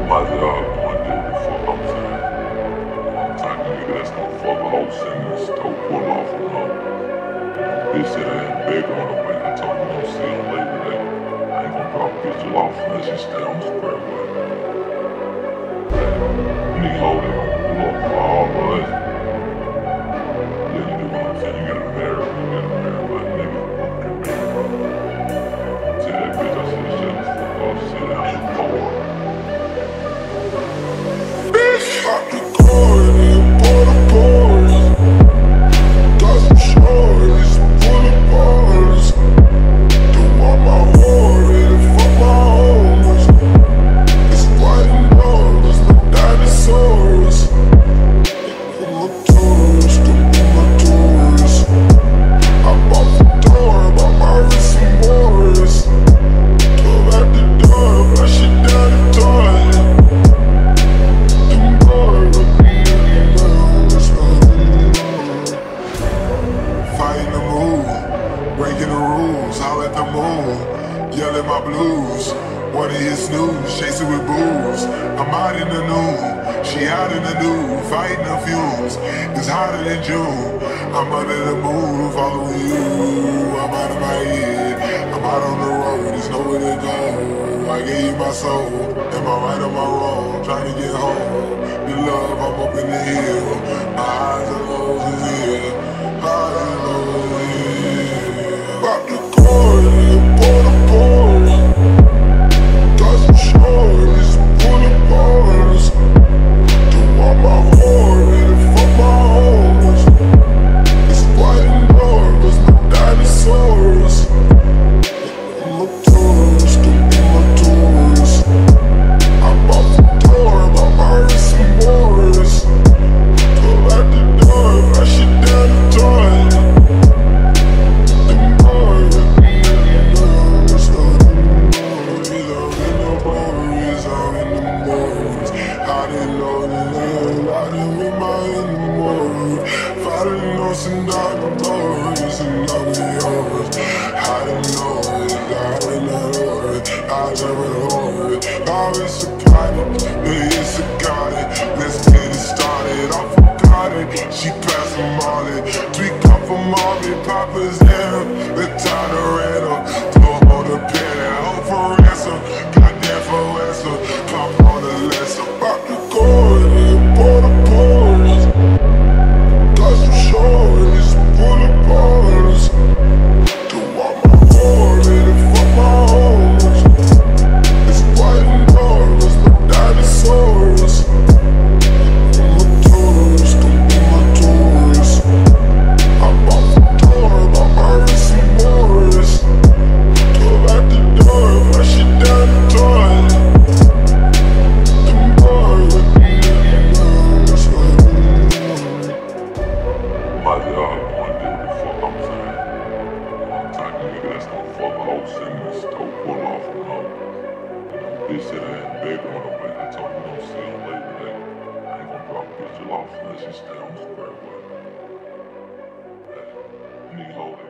My job going to do the fuck I'm saying. I'm the type of nigga that's gonna fuck a whole sentence, don't pull off on her. Bitch that I ain't beg on her, but I told her I'm see her later today. I ain't gonna drop a bitch off unless she stay on the square way. Nigga hold it on pull up for all of us. Yeah, you do what I'm saying. You get a married, but nigga, fuck your baby. Tell that bitch I said shut the fuck off, sit down and floor. Pop the corn, pour the pores. Got some shorties, full of bars. Don't want my whore, and fuck my homies. It's white and dollars, no dinosaurs. I'm a tourist, don't be my tourist. I bought the door, bought my wrist some Morris. 12 at the door, flush it down the toilet. Fighting the mood, breaking the rules, howl at the moon, yelling my blues. Wanna hit snooze, chasing with booze. I'm out in the noon, she out in the nude, fighting the fumes. It's hotter than June. I'm under the moon, following you. I'm out of my head, I'm out on the road, there's nowhere to go. I gave you my soul, am I right or am I wrong? Trying to get home. The love, I'm up in the hill. My eyes are low as here. Eyes are low as here. Pop the corn, pour the pores. Got some shorties, full of bars. Don't want my whore, and fuck my homies. It's white and doors, no dinosaurs. I'm a tourist, don't be my tourist. I bought the door, bought my wrist some Morris. 12 at the door, flush it down the toilet. Them boys, I'm in the mornings. I didn't know the land, I didn't with my in the morning. Fighting on some diamond boys, and I'll be yours. I didn't know it, I didn't know it, I never know it. I was psychotic, it's psychotic. Let's get it started, I forgot it. She passed from Molly, tweak up for mommy, Papa's down. The time to rental, throw on the pen, hope for ransom. Goddamn for ransom, pop on the lesson. Pop the corn, pour the pores. Got some shorties, full of bars. Don't want my whore, and fuck my homies. It's white and dollars, no dinosaurs. I'm a tourist, don't be my tourist. I bought the door, bought my wrist some Morris. 12 at the door, flush it down the toilet. Them boys, My job going to do the fuck I'm saying. I'm the type of nigga that's gonna fuck a whole sentence, don't pull off on her. Bitch that I ain't beg on her, but I told her I'm see her later today. I ain't gonna drop a bitch off unless she stay on the square way. Nigga hold it.